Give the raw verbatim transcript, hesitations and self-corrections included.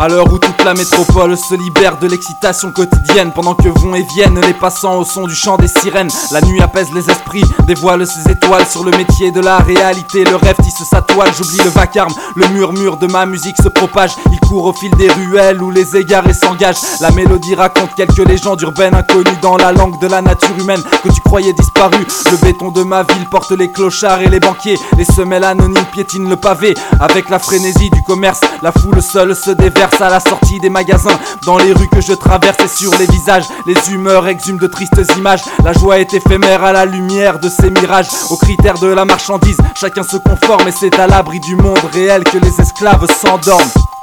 À l'heure où toute la métropole se libère de l'excitation quotidienne, pendant que vont et viennent les passants au son du chant des sirènes. La nuit apaise les esprits, dévoile ses étoiles sur le métier de la réalité. Le rêve tisse sa toile, j'oublie le vacarme. Le murmure de ma musique se propage, il court au fil des ruelles où les égarés s'engagent. La mélodie raconte quelques légendes urbaines inconnues dans la langue de la nature humaine que tu croyais disparue. Le béton de ma ville porte les clochards et les banquiers. Les semelles anonymes piétinent le pavé avec la frénésie du commerce. La foule seule se déverse à la sortie des magasins. Dans les rues que je traverse et sur les visages, les humeurs exhument de tristes images. La joie est éphémère à la lumière de ces mirages. Aux critères de la marchandise, chacun se conforme et c'est à l'abri du monde réel que les esclaves s'endorment.